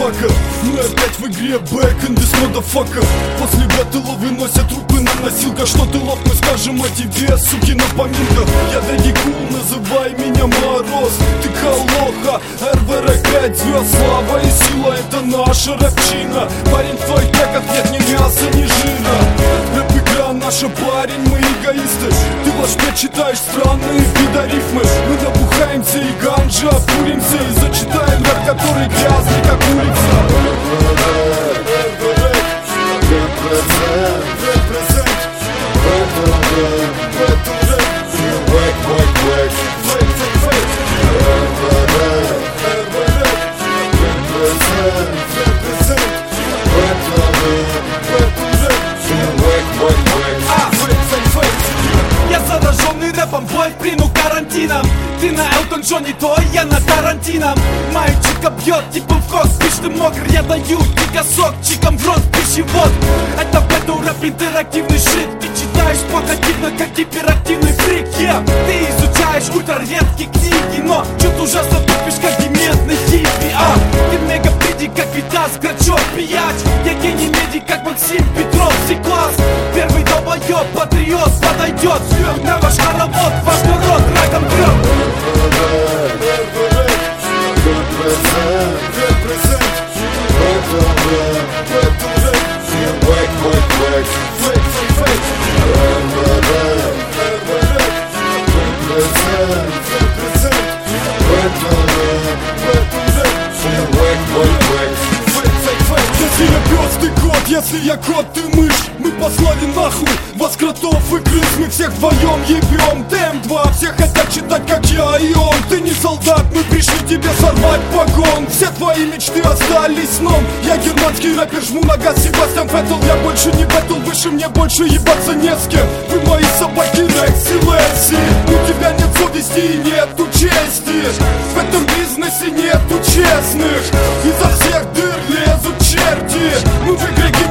motherfucker. Мы опять в игре back in this motherfucker. После батла выносят трупы на носилках. Что ты лох, мы скажем о тебе, суки, на поминках. Я Дэдди Кул, называй меня Мороз. Ты Калоха, РВР 5 звезд. Слава и сила, это наша рэпчина. Парень, в твоих треках нет ни мяса, ни жира. Рэп-игра наша, парень, мы эгоисты. Ты в ложь читаешь странные видорифмы. Мы набухаемся и ганджа обкуримся. И зачитаем рэп, который грязный, как улица. Я зараженный рэпом, бой в плену карантином. Ты на Элтон Джонни, то я на Тарантино. Мальчика бьет, типа в кос, пишь ты мокрый. Я даю дикосок, чикам в рот, пищевод. Это бэтл рэп, интерактивный шит. Ты читаешь портативно, как гиперактивный фрик, yeah. Ты изучаешь ультраредкие книги, но чё-то ужасно тупишь, как дементный хиппи, Ты мегапедик, как Витас, Грачев, пияч. Я гений медик, как Максим Петров, C-класс. Первый долбоёб, патриот, подойдет на ваш хоровод, ваш народ раком трёт. Если я пёс, ты кот, если я кот, ты мышь. Мы послали нахуй вас, кротов и крыс. Мы всех вдвоем ебем, ТМ2. Все хотят читать, как я и он. Ты не солдат, мы пришли тебе сорвать погон. Все твои мечты остались сном. Я германский рэпер, жму на газ, Себастьян Феттл. Я больше не бэтл, выше мне больше ебаться не с кем. Вы мои собаки, Рекс и Лесси. У тебя нет совести и нету чести. В этом бизнесе нету честных. Изо всех дыр лезут черти. Мы в игре